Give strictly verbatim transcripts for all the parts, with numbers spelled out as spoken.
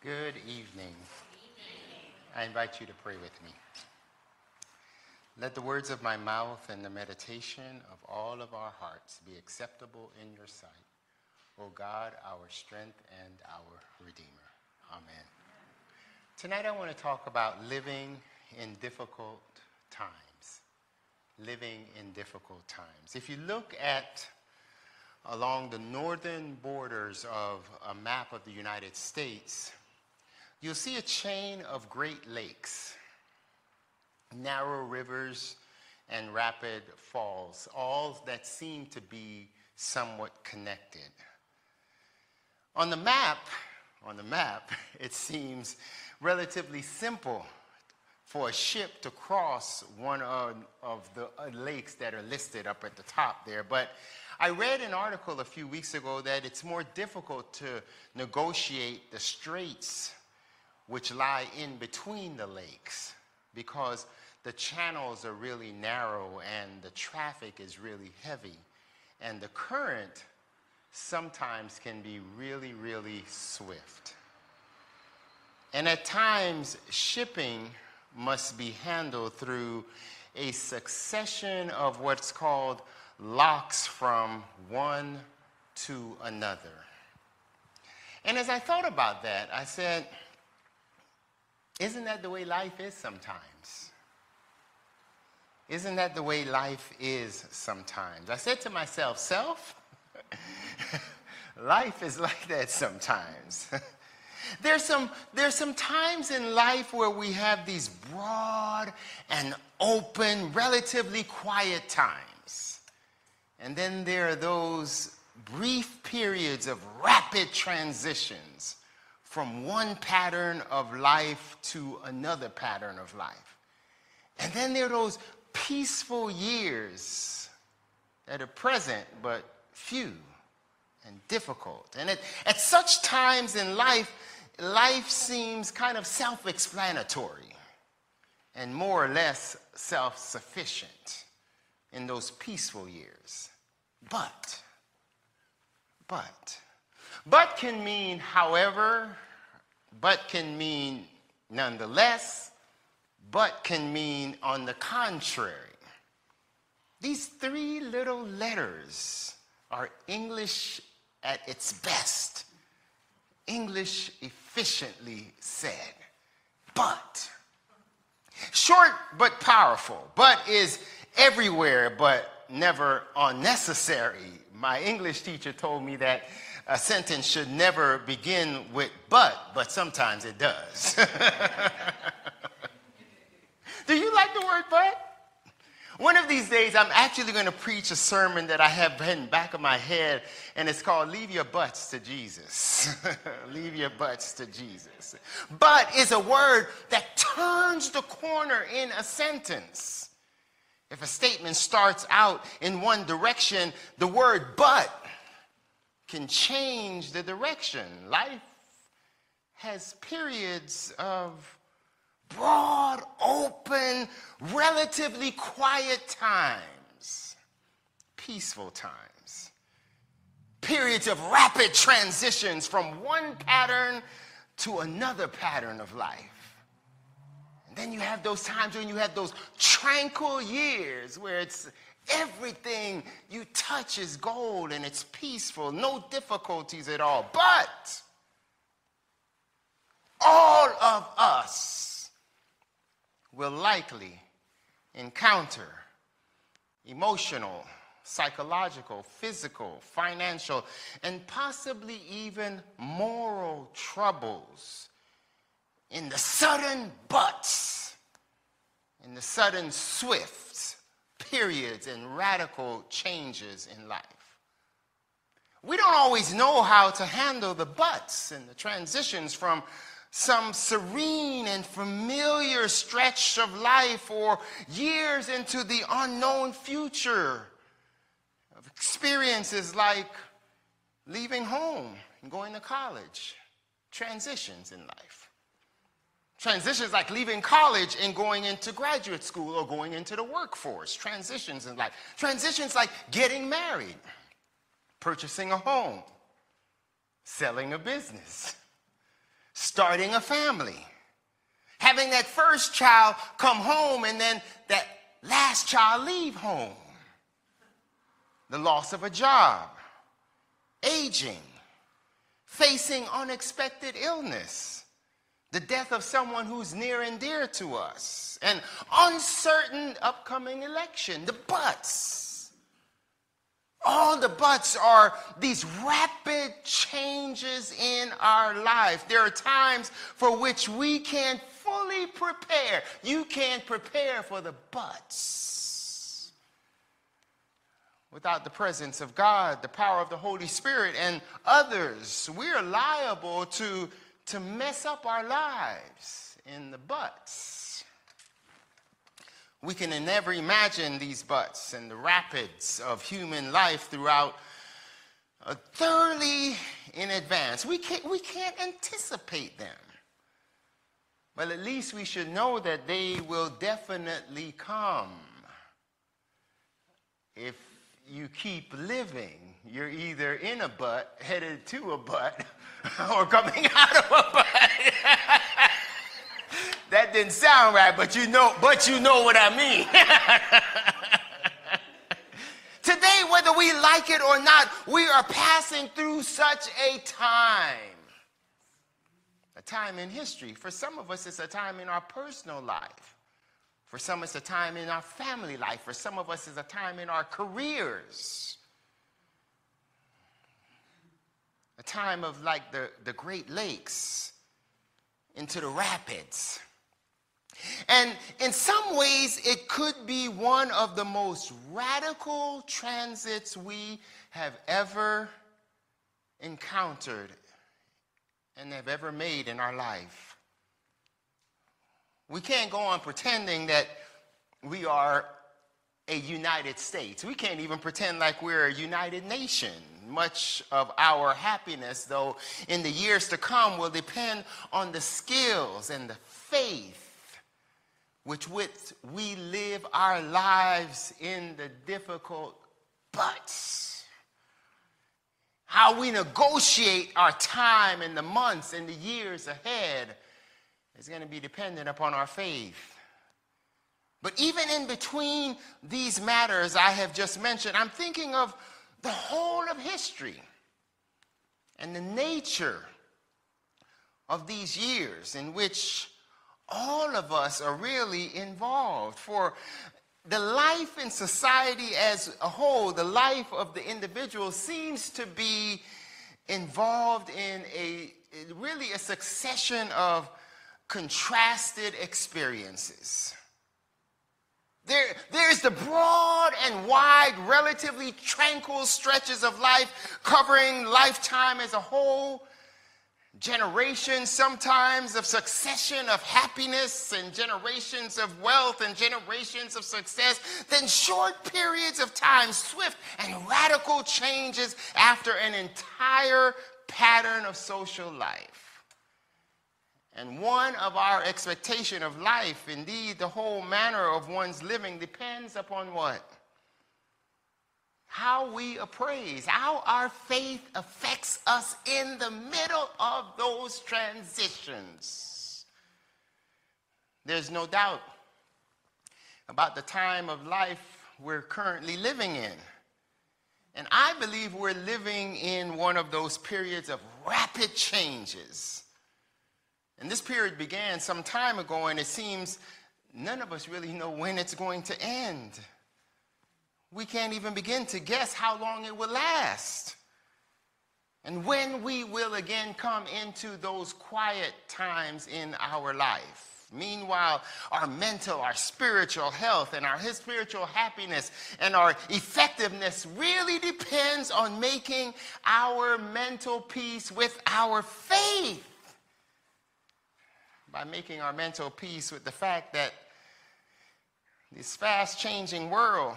Good evening. I invite you to pray with me. Let the words of my mouth and the meditation of all of our hearts be acceptable in your sight, O God, our strength and our Redeemer. Amen. Tonight I want to talk about living in difficult times. Living in difficult times. If you look at along the northern borders of a map of the United States, you'll see a chain of Great Lakes, narrow rivers and rapid falls, all that seem to be somewhat connected. On the map, on the map, it seems relatively simple for a ship to cross one of, of the lakes that are listed up at the top there. But I read an article a few weeks ago that it's more difficult to negotiate the straits which lie in between the lakes because the channels are really narrow and the traffic is really heavy. And the current sometimes can be really, really swift. And at times, shipping must be handled through a succession of what's called locks from one to another. And as I thought about that, I said, isn't that the way life is sometimes? Isn't that the way life is sometimes? I said to myself, self, life is like that sometimes. There's some, there's some times in life where we have these broad and open, relatively quiet times. And then there are those brief periods of rapid transitions from one pattern of life to another pattern of life. And then there are those peaceful years that are present but few and difficult. And at, at such times in life, life seems kind of self-explanatory and more or less self-sufficient in those peaceful years. But, but, but can mean however, but can mean nonetheless, but can mean on the contrary. These three little letters are English at its best. English efficiently said. But. Short but powerful. But is everywhere but never unnecessary. My English teacher told me that a sentence should never begin with but, but sometimes it does. Do you like the word but? One of these days, I'm actually going to preach a sermon that I have in the back of my head, and it's called Leave Your Butts to Jesus. Leave your butts to Jesus. But is a word that turns the corner in a sentence. If a statement starts out in one direction, the word but can change the direction. Life has periods of broad, open, relatively quiet times, peaceful times, periods of rapid transitions from one pattern to another pattern of life. And then you have those times when you have those tranquil years where it's everything you touch is gold and it's peaceful, no difficulties at all. But all of us will likely encounter emotional, psychological, physical, financial, and possibly even moral troubles in the sudden buts, in the sudden swift periods and radical changes in life. We don't always know how to handle the buts and the transitions from some serene and familiar stretch of life or years into the unknown future of experiences like leaving home and going to college, transitions in life. Transitions like leaving college and going into graduate school or going into the workforce, transitions in life. Transitions like getting married, purchasing a home, selling a business, starting a family, having that first child come home and then that last child leave home, the loss of a job, aging, facing unexpected illness, the death of someone who's near and dear to us, an uncertain upcoming election, the buts. All the buts are these rapid changes in our life. There are times for which we can't fully prepare. You can't prepare for the buts. Without the presence of God, the power of the Holy Spirit, and others, we're liable to, to mess up our lives in the buts. We can never imagine these buts and the rapids of human life throughout uh, thoroughly in advance. We can't, we can't anticipate them. But at least we should know that they will definitely come. If you keep living, you're either in a butt, headed to a butt, or coming out of a butt. That didn't sound right, but you know, but you know what I mean. Today, whether we like it or not, we are passing through such a time. A time in history. For some of us, it's a time in our personal life. For some, it's a time in our family life. For some of us, it's a time in our careers. A time of like the, the Great Lakes into the rapids. And in some ways, it could be one of the most radical transits we have ever encountered and have ever made in our life. We can't go on pretending that we are a United States. We can't even pretend like we're a United Nation. Much of our happiness, though, in the years to come will depend on the skills and the faith with which we live our lives in the difficult buts. How we negotiate our time in the months and the years ahead is going to be dependent upon our faith. But even in between these matters I have just mentioned, I'm thinking of the whole of history and the nature of these years in which all of us are really involved. For the life in society as a whole, the life of the individual seems to be involved in a really a succession of contrasted experiences. There, there's the broad and wide, relatively tranquil stretches of life covering lifetime as a whole, generations sometimes of succession of happiness and generations of wealth and generations of success, then short periods of time, swift and radical changes after an entire pattern of social life. And one of our expectation of life, indeed the whole manner of one's living, depends upon what? How we appraise, how our faith affects us in the middle of those transitions. There's no doubt about the time of life we're currently living in. And I believe we're living in one of those periods of rapid changes. And this period began some time ago, and it seems none of us really know when it's going to end. We can't even begin to guess how long it will last. And when we will again come into those quiet times in our life. Meanwhile, our mental, our spiritual health, and our spiritual happiness and our effectiveness really depends on making our mental peace with our faith. By making our mental peace with the fact that this fast-changing world,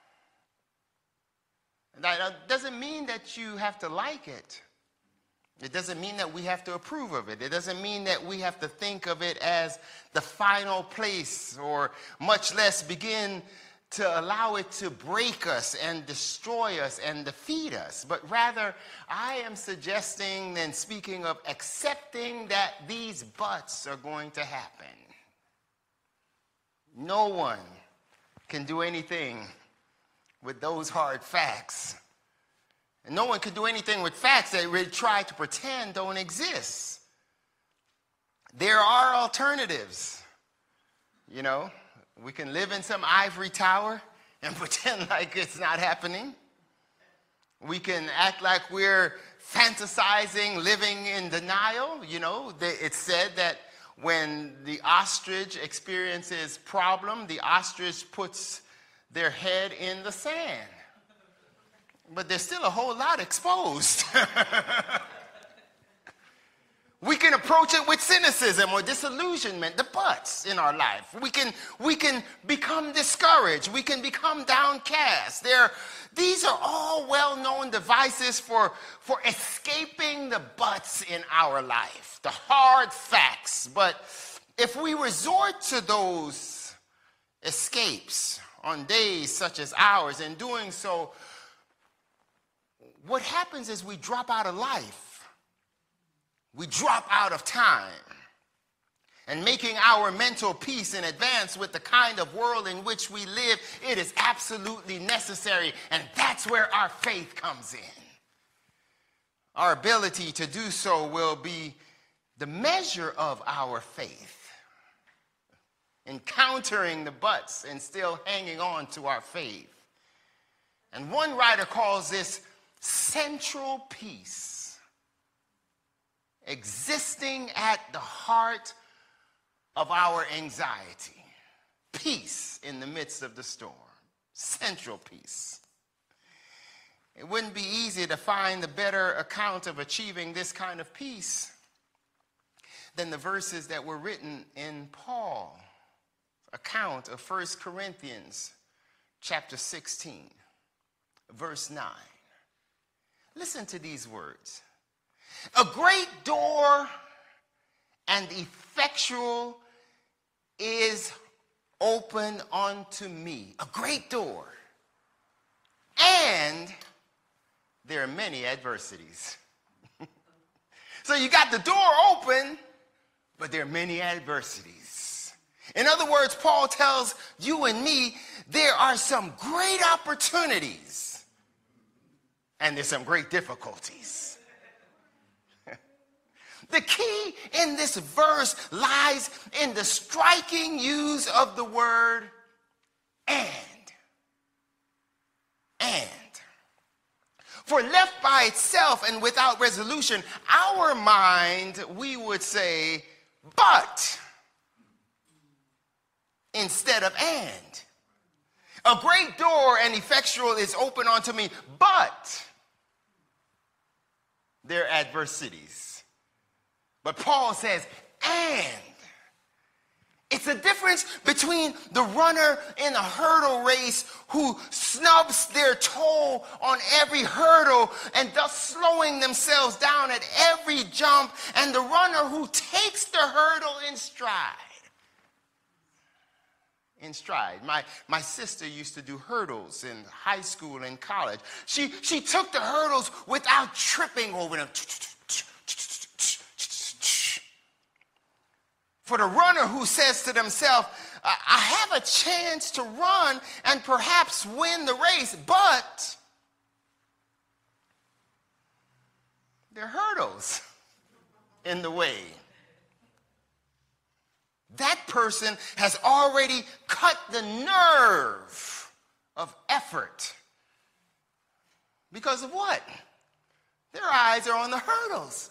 that doesn't mean that you have to like it. It doesn't mean that we have to approve of it. It doesn't mean that we have to think of it as the final place, or much less begin to allow it to break us and destroy us and defeat us, but rather I am suggesting and speaking of accepting that these buts are going to happen. No one can do anything with those hard facts. And no one can do anything with facts that we try to pretend don't exist. There are alternatives. You know, we can live in some ivory tower and pretend like it's not happening. We can act like we're fantasizing, living in denial. You know, it's said that when the ostrich experiences problem, the ostrich puts their head in the sand. But there's still a whole lot exposed. We can approach it with cynicism or disillusionment, the buts in our life. We can, we can become discouraged. We can become downcast. There, these are all well-known devices for, for escaping the buts in our life, the hard facts. But if we resort to those escapes on days such as ours, in doing so, what happens is we drop out of life. We drop out of time. And making our mental peace in advance with the kind of world in which we live, it is absolutely necessary. And that's where our faith comes in. Our ability to do so will be the measure of our faith. Encountering the buts and still hanging on to our faith. And one writer calls this central peace. Existing at the heart of our anxiety. Peace in the midst of the storm. Central peace. It wouldn't be easy to find a better account of achieving this kind of peace than the verses that were written in Paul's account of First Corinthians chapter sixteen, verse nine. Listen to these words. A great door and effectual is open unto me. A great door. And there are many adversities. So you got the door open, but there are many adversities. In other words, Paul tells you and me there are some great opportunities and there's some great difficulties. The key in this verse lies in the striking use of the word and. And. For left by itself and without resolution, our mind, we would say, but, instead of and. A great door and effectual is open unto me, but there are adversities. But Paul says, and. It's a difference between the runner in a hurdle race who snubs their toe on every hurdle and thus slowing themselves down at every jump, and the runner who takes the hurdle in stride. In stride. My, my sister used to do hurdles in high school and college. She, she took the hurdles without tripping over them. For the runner who says to themselves, I have a chance to run and perhaps win the race, but there are hurdles in the way. That person has already cut the nerve of effort. Because of what? Their eyes are on the hurdles.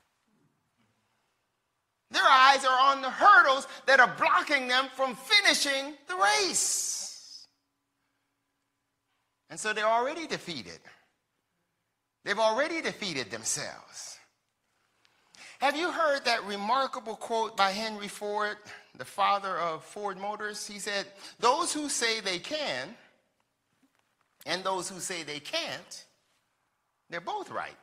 Their eyes are on the hurdles that are blocking them from finishing the race. And so they're already defeated. They've already defeated themselves. Have you heard that remarkable quote by Henry Ford, the father of Ford Motors? He said, those who say they can and those who say they can't, they're both right.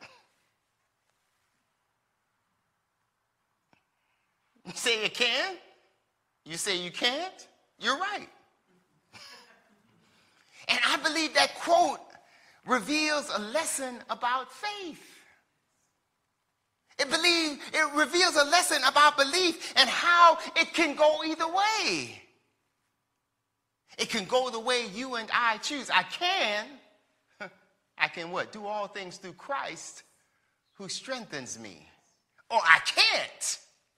You say you can, you say you can't, you're right. And I believe that quote reveals a lesson about faith. It, believe, it reveals a lesson about belief and how it can go either way. It can go the way you and I choose. I can, I can what? Do all things through Christ who strengthens me. Or I can't.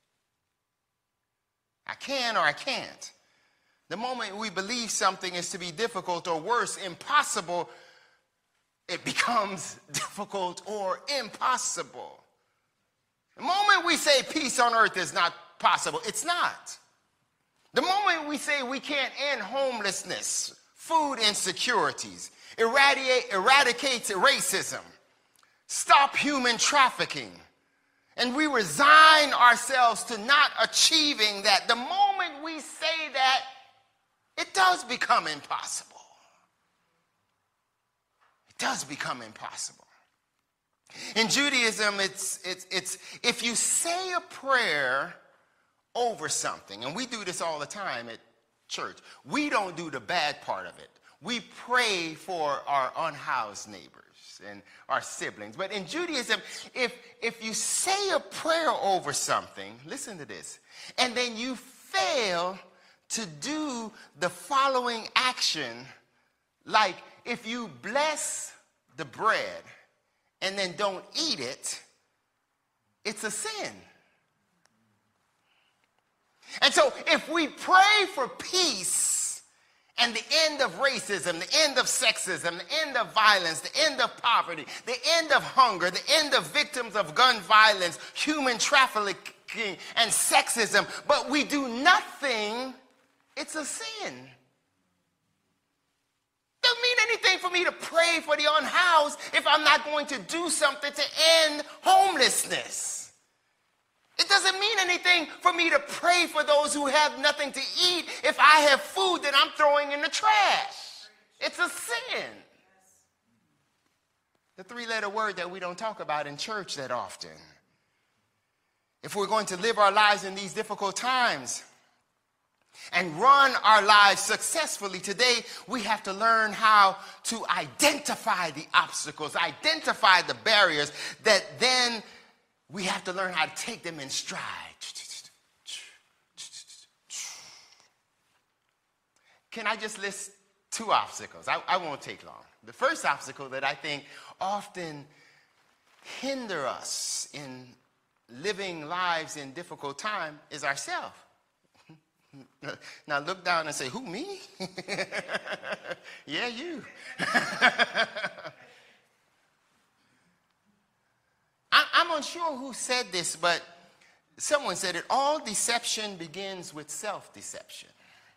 I can or I can't. The moment we believe something is to be difficult or worse, impossible, it becomes difficult or impossible. The moment we say peace on earth is not possible, it's not. The moment we say we can't end homelessness, food insecurities, eradicate, eradicate racism, stop human trafficking, and we resign ourselves to not achieving that, the moment we say that, it does become impossible. It does become impossible. In Judaism, it's, it's, it's if you say a prayer over something, and we do this all the time at church, we don't do the bad part of it. We pray for our unhoused neighbors and our siblings. But in Judaism, if, if you say a prayer over something, listen to this, and then you fail to do the following action, like if you bless the bread and then don't eat it, it's a sin. And so if we pray for peace and the end of racism, the end of sexism, the end of violence, the end of poverty, the end of hunger, the end of victims of gun violence, human trafficking, and sexism, but we do nothing, it's a sin. Doesn't mean anything for me to pray for the unhoused if I'm not going to do something to end homelessness. It doesn't mean anything for me to pray for those who have nothing to eat if I have food that I'm throwing in the trash. It's a sin. The three-letter word that we don't talk about in church that often. If we're going to live our lives in these difficult times and run our lives successfully today, we have to learn how to identify the obstacles, identify the barriers, that then we have to learn how to take them in stride. Can I just list two obstacles? I, I won't take long. The first obstacle that I think often hinder us in living lives in difficult time is ourselves. Now look down and say, who, me? Yeah, you. I'm unsure who said this, but someone said it. All deception begins with self-deception.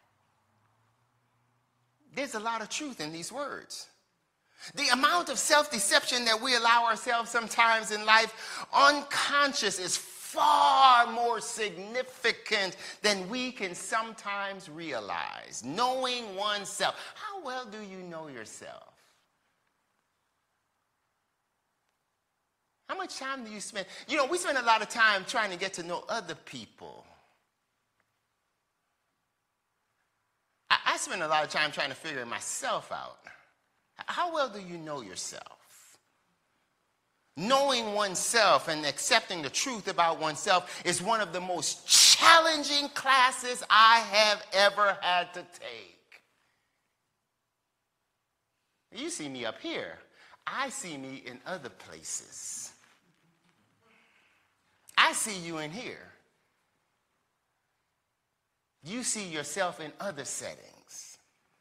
There's a lot of truth in these words. The amount of self-deception that we allow ourselves sometimes in life, unconscious, is far more significant than we can sometimes realize. Knowing oneself. How well do you know yourself? How much time do you spend? You know, we spend a lot of time trying to get to know other people. I, I spend a lot of time trying to figure myself out. How well do you know yourself? Knowing oneself and accepting the truth about oneself is one of the most challenging classes I have ever had to take. You see me up here. I see me in other places. I see you in here. You see yourself in other settings.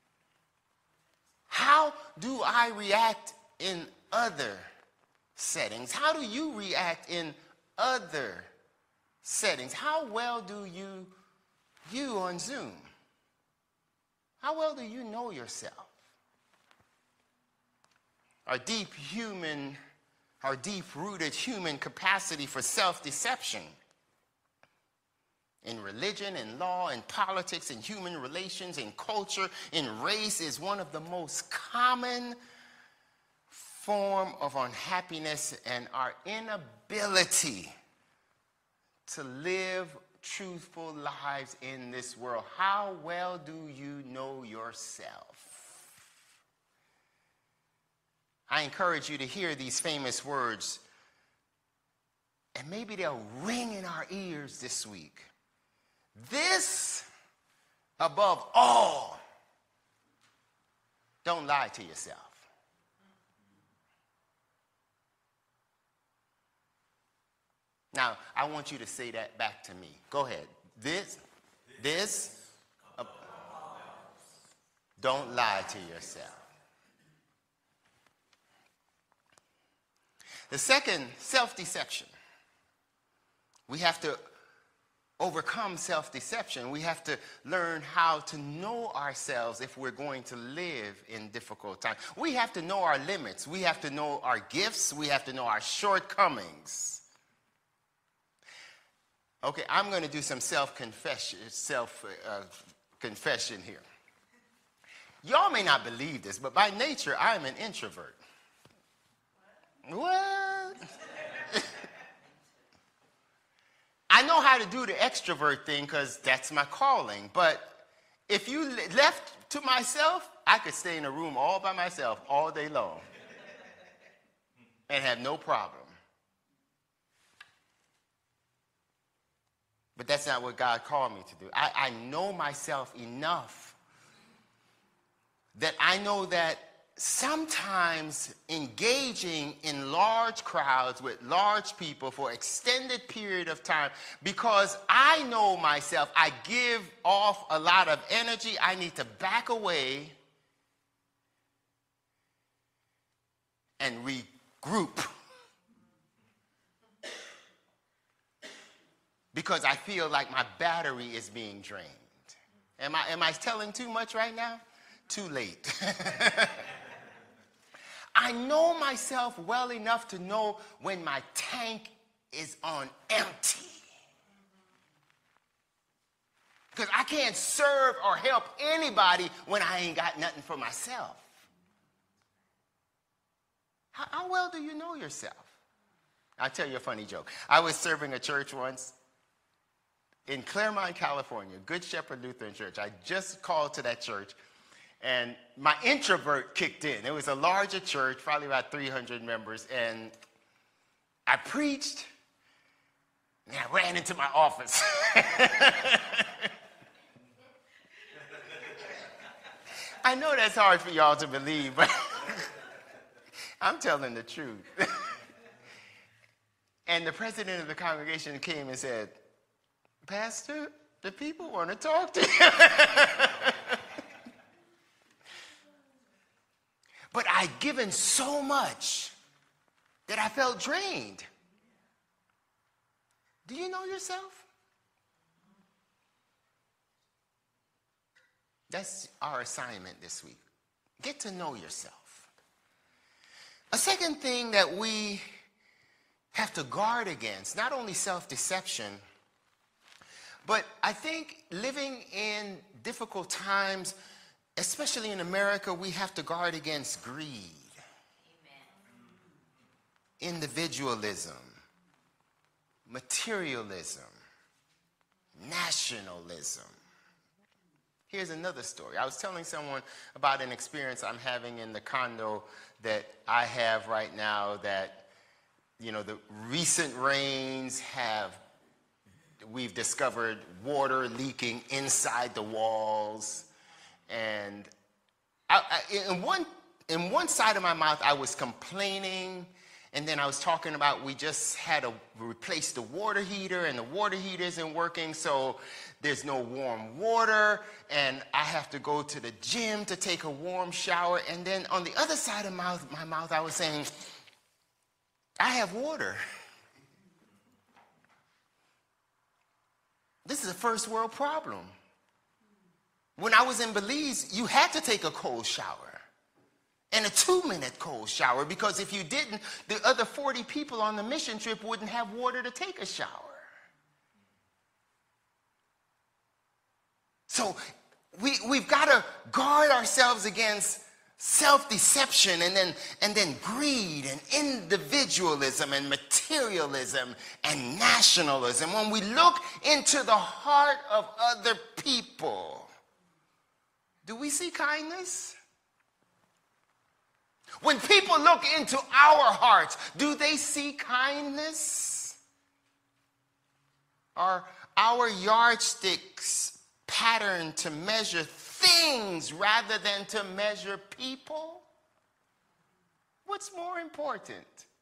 How do I react in other settings? How do you react in other settings? How well do you, you on Zoom, how well do you know yourself? Our deep human, our deep-rooted human capacity for self-deception in religion, in law, in politics, in human relations, in culture, in race is one of the most common form of unhappiness, and our inability to live truthful lives in this world. How well do you know yourself? I encourage you to hear these famous words, and maybe they'll ring in our ears this week. This, above all, don't lie to yourself. Now, I want you to say that back to me. Go ahead. This, this, uh, don't lie to yourself. The second, self-deception. We have to overcome self-deception. We have to learn how to know ourselves if we're going to live in difficult times. We have to know our limits. We have to know our gifts. We have to know our shortcomings. Okay, I'm going to do some self-confession, self-confession here. Y'all may not believe this, but by nature, I'm an introvert. What? I know how to do the extrovert thing because that's my calling. But if you left to myself, I could stay in a room all by myself all day long and have no problem. But that's not what God called me to do. I, I know myself enough that I know that sometimes engaging in large crowds with large people for extended period of time, because I know myself, I give off a lot of energy, I need to back away and regroup. Because I feel like my battery is being drained. Am I, am I telling too much right now? Too late. I know myself well enough to know when my tank is on empty. Because I can't serve or help anybody when I ain't got nothing for myself. How, how well do you know yourself? I'll tell you a funny joke. I was serving a church once in Claremont, California, Good Shepherd Lutheran Church. I just called to that church, and my introvert kicked in. It was a larger church, probably about three hundred members, and I preached, and I ran into my office. I know that's hard for y'all to believe, but I'm telling the truth. And the president of the congregation came and said, "Pastor, the people want to talk to you." But I'd given so much that I felt drained. Do you know yourself? That's our assignment this week. Get to know yourself. A second thing that we have to guard against, not only self-deception, but I think living in difficult times, especially in America, we have to guard against greed, Amen. Individualism, materialism, nationalism. Here's another story. I was telling someone about an experience I'm having in the condo that I have right now, that, you know, the recent rains have, we've discovered water leaking inside the walls. And I, I, in one in one side of my mouth, I was complaining, and then I was talking about we just had to replace the water heater, and the water heater isn't working, so there's no warm water, and I have to go to the gym to take a warm shower. And then on the other side of my, my mouth, I was saying, I have water. This is a first world problem. When I was in Belize, you had to take a cold shower, and a two-minute cold shower, because if you didn't, the other forty people on the mission trip wouldn't have water to take a shower. So we, we've got to guard ourselves against self-deception and then, and then greed and individualism and materialism and nationalism. When we look into the heart of other people, do we see kindness? When people look into our hearts, do they see kindness? Are our yardsticks patterned to measure things rather than to measure people? What's more important?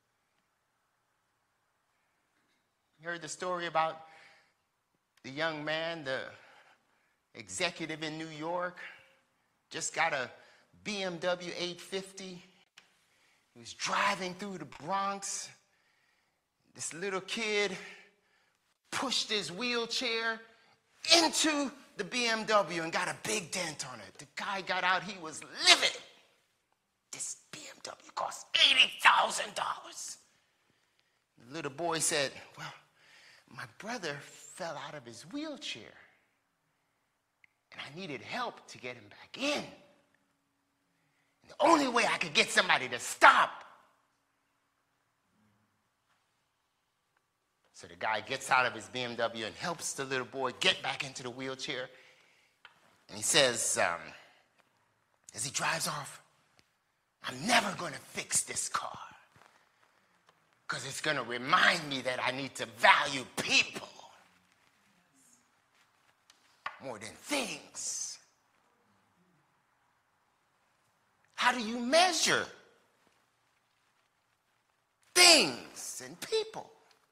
You heard the story about the young man, the executive in New York, just got a B M W eight fifty. He was driving through the Bronx. This little kid pushed his wheelchair into the B M W and got a big dent on it. The guy got out, he was livid. This B M W cost eighty thousand dollars. The little boy said, well, my brother fell out of his wheelchair, and I needed help to get him back in. And the only way I could get somebody to stop. So the guy gets out of his B M W and helps the little boy get back into the wheelchair. And he says, um, as he drives off, I'm never going to fix this car, because it's going to remind me that I need to value people more than things. How do you measure things and people?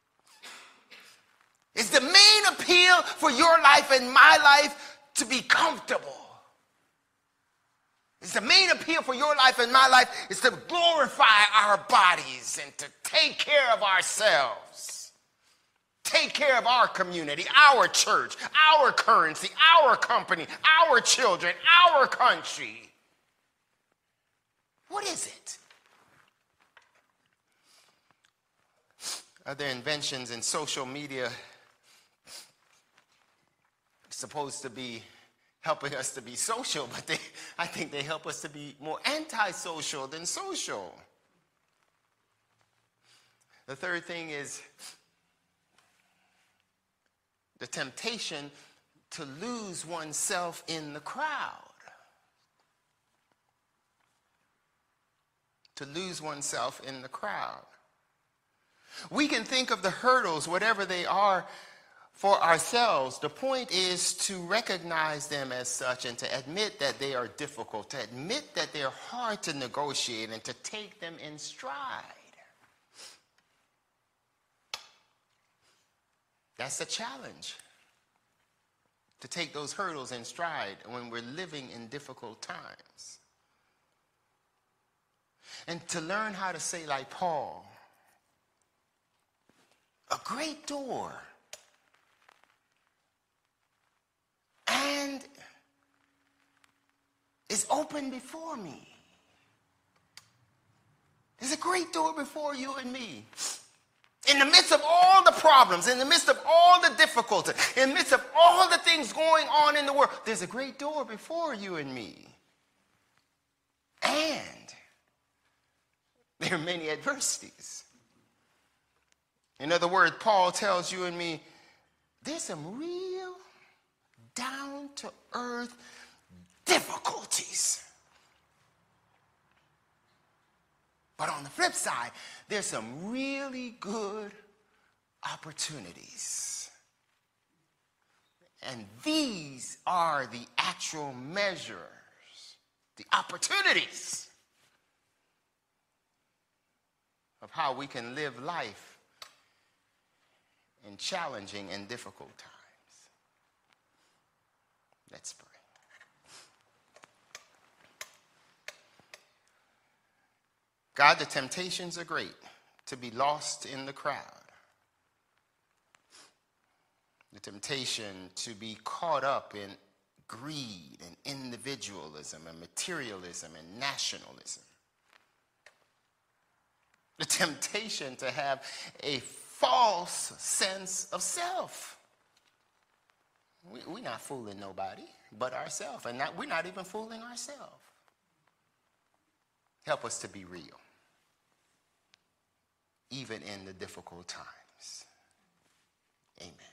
Is the main appeal for your life and my life to be comfortable? Is the main appeal for your life and my life is to glorify our bodies and to take care of ourselves? Take care of our community, our church, our currency, our company, our children, our country. What is it? Other inventions in social media supposed to be helping us to be social, but they, I think they help us to be more antisocial than social. The third thing is the temptation to lose oneself in the crowd. To lose oneself in the crowd. We can think of the hurdles, whatever they are, for ourselves. The point is to recognize them as such and to admit that they are difficult, to admit that they're hard to negotiate, and to take them in stride. That's a challenge, to take those hurdles in stride when we're living in difficult times. And to learn how to say, like Paul, a great door, and is open before me. There's a great door before you and me. In the midst of all the problems, in the midst of all the difficulty, in the midst of all the things going on in the world, there's a great door before you and me. And there are many adversities. In other words, Paul tells you and me, there's some real down-to-earth difficulties. But on the flip side, there's some really good opportunities. And these are the actual measures, the opportunities of how we can live life in challenging and difficult times. Let's pray. God, the temptations are great to be lost in the crowd. The temptation to be caught up in greed and individualism and materialism and nationalism. The temptation to have a false sense of self. We, we're not fooling nobody but ourselves, and not, we're not even fooling ourselves. Help us to be real, even in the difficult times. Amen.